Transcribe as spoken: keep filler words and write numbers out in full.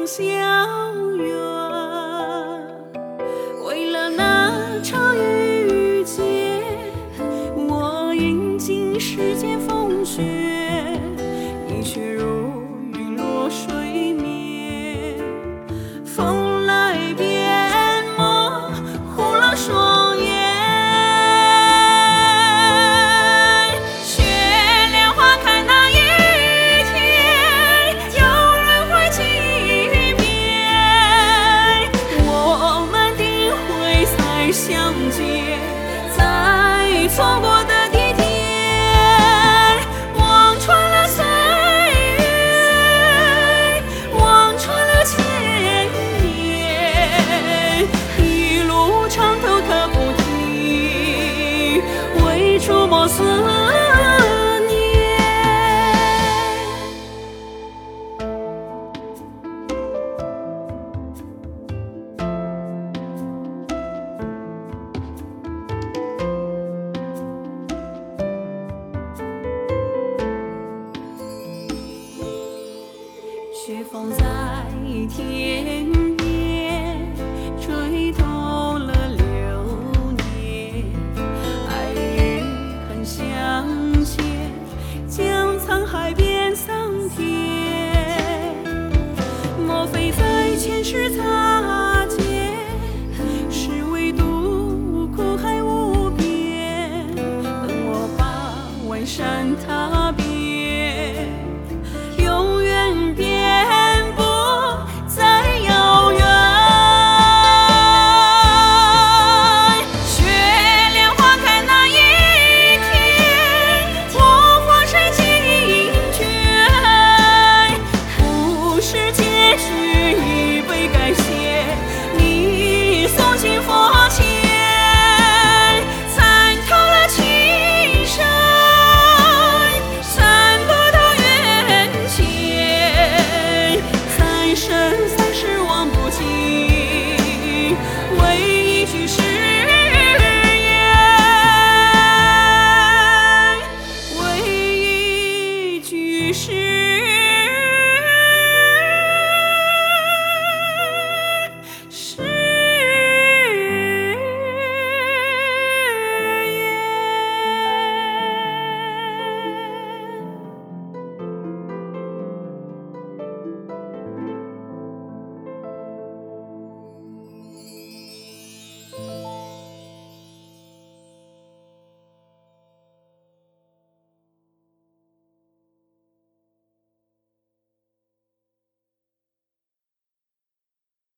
相约。为了那场遇见，我饮尽世间风雪，一血如云落水面。风来便模糊了双眼，雪莲花开那一天，有人会纪念。我们定会再相见，在错过的地点，望穿了岁月，望穿了千年，一路长途可不停，为触摸思念。雪风在天边吹动了流年，爱与恨相牵，将沧海变桑田。莫非在前世擦肩，是唯独苦海无边，等我把万山踏